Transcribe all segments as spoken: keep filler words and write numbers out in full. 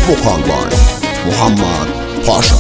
Vokallar Muhammed Paşa.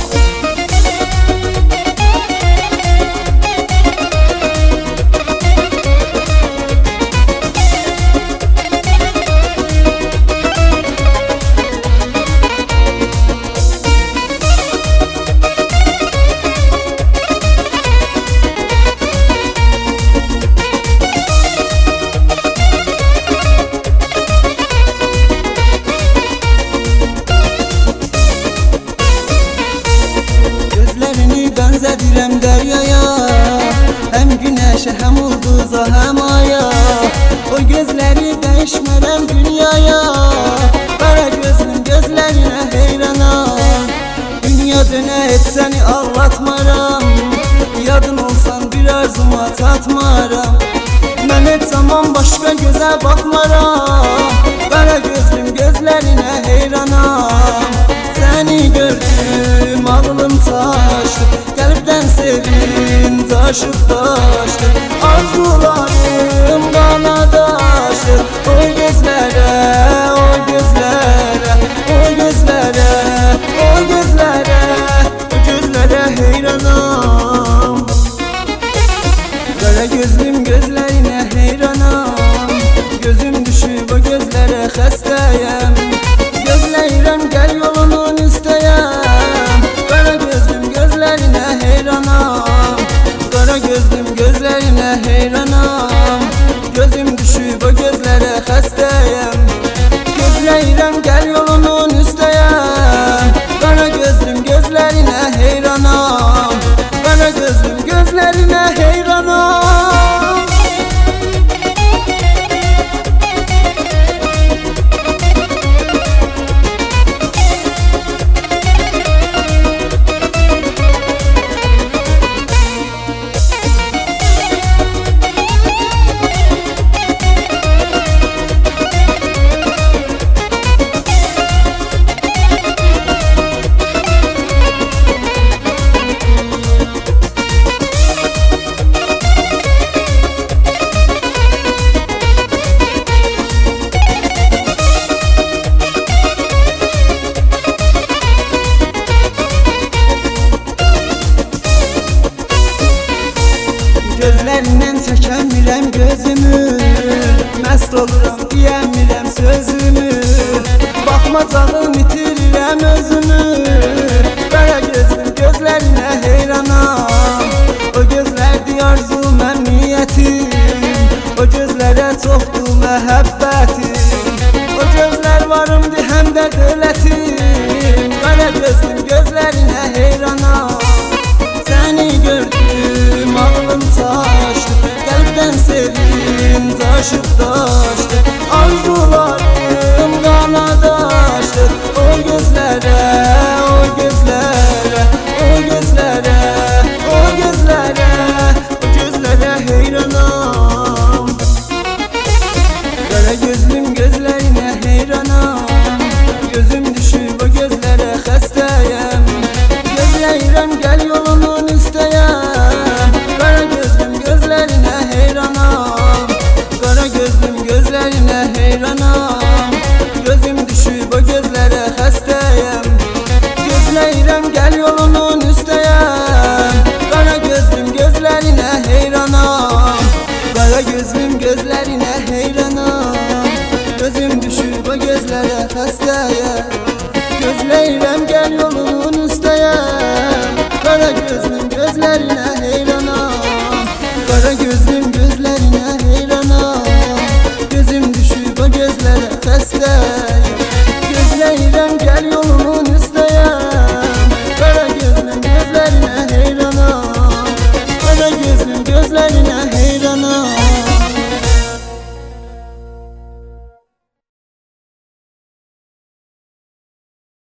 Benzedirem deryaya, hem güneşe hem ulduza hem aya. O gözleri değişmerem dünyaya, kara gözlüm gözlerine heyrana. Dünya döne et seni ağlatmaram, yadın olsan bir arzuma tatmaram. Ben et zaman başka göze bakmaram, kara gözlüm gözlerine heyranam. Seni gördüm ağlım taştı, kalpten sevin taşıp taştı. Arzularım bana taştı, o gözlere, o gözlere, o gözlere, o gözlere, o gözlere heyranam. Kara gözlüm gözlerine heyranam, gözüm düşüp o gözlere hastayım. Gözlerim gel yolunun isteyem, kara gözlüm gözlerine heyranam. Kara gözlüm gözlerine heyranam, gözüm düşüp o gözlere hastayım. Gözlerim gel yolunun isteyem, kara gözlüm gözlerine heyranam. Kara gözlüm gözlerine heyranam. Gözlerinden çəkəmirəm gözümü, məst oluram deyəmirəm sözümü. Baxmacağım itirirəm özümü, qara gözlüm gözlərinə heyranam. O gözlərdir arzu məmniyyətim, o gözlərə çoxdur məhəbbətim. O gözlər varımdır həm də dövlətim, qara gözlüm gözlərinə heyranam. Seni gördüm ağlım taştı, kalpten sevdim taşıp taştı. Arzularım kana taştı, o gözlere, o gözlere, o gözlere, o gözlere, o gözlere heyranam. Kara gözlüm gözlerine heyranam, gözüm düşüp o gözlere hastayım. Gözlerim gel yolunun isteyem, kara gözlüm gözlerine heyranam. Kara gözlüm gözlerine heyranam, gözüm düşüp o gözlere hastayım. Gözlerim gel yolunun isteyem, kara gözlüm gözlerine heyranam. Kara gözlüm gözlerine heyranam, gözüm düşüp o gözlere hastayım. Gözlerim gel yolunun isteyem, kara gözlüm gözlerine heyranam. Kara gözlüm